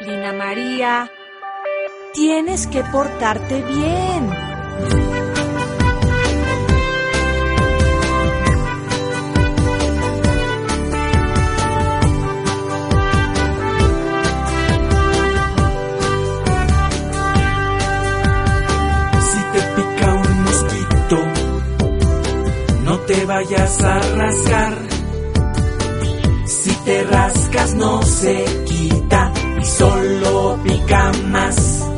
Lina María, tienes que portarte bien. Si te pica un mosquito, no te vayas a rascar. Si te rascas no se quita y solo pica más.